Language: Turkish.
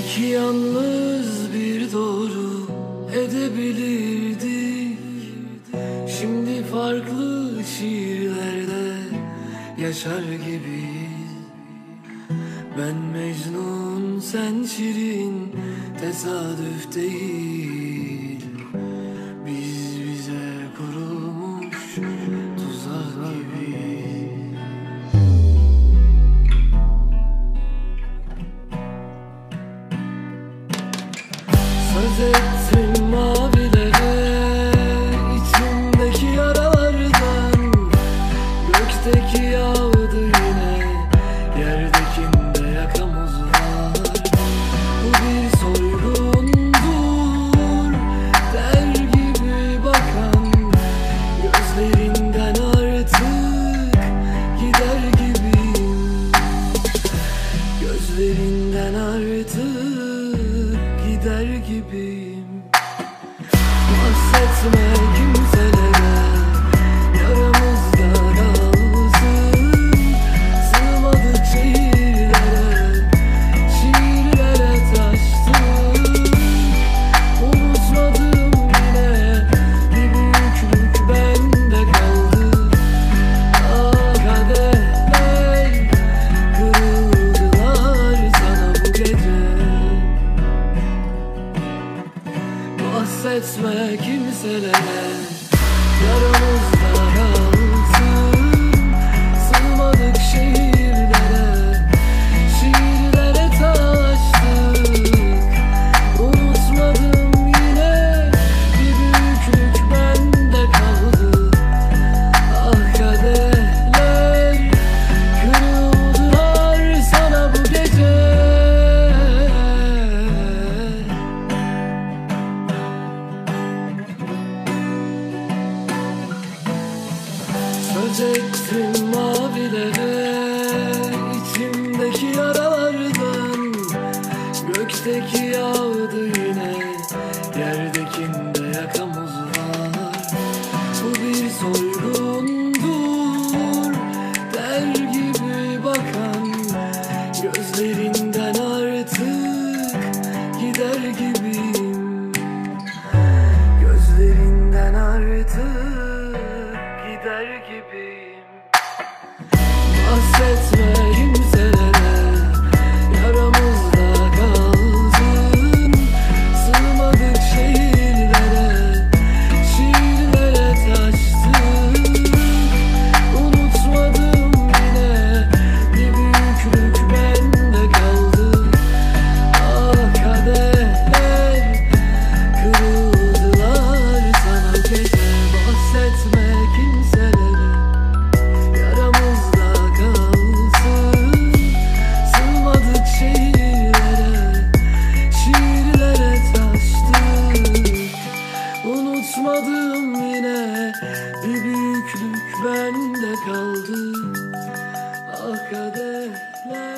Belki yalnız bir doğru edebilirdik. Şimdi farklı şiirlerde yaşar gibiyiz. Ben Mecnun, sen Şirin, tesadüf değil. Biz bize kurulmuş tuzak gibiyiz. Söz ettim mavilere, içimdeki yaralardan. Gökteki yağdı yine, yerdekinde yakamız var. Bu bir soygundur der gibi bakan, gözlerinden artık gider gibiyim. Gözlerinden artık gider gibiyim. Bahsetme kimselere, yaramızda kalsın. Sığmadık şiirlere, şiirlere taştım. Unutmadım yine, bir büyüklük bende kaldı. Ah kaderler, kırıldılar sana bu gece. Bahsetme kimselere, yaramızda kalsın. Sığmadık şiirlere, şiirlere taştık. Unutmadım yine, bir büyüklük bende kaldı. Ah kaderler, kırıldılar sana bu gece. Söz ettim mavilere, içimdeki yaralardan. Gökteki yağdı yine, yerdekinde yakamız var. Bu bir soygundur der gibi bakan, gözlerinden artık gider gibiyim. Gözlerinden artık gider gibiyim. Bahsetme kimselere, yaramızda kalsın. Sığmadık şiirlere, şiirlere taştık. Unutmadım yine, bir büyüklük bende kaldı. Ah kaderler, kırıldılar sana gece. Bahsetme kimselere, yaramızda kalsın. Sığmadık şiirlere, şiirlere taştık. Unutmadım yine, bir büyüklük bende kaldı. Ah kaderler.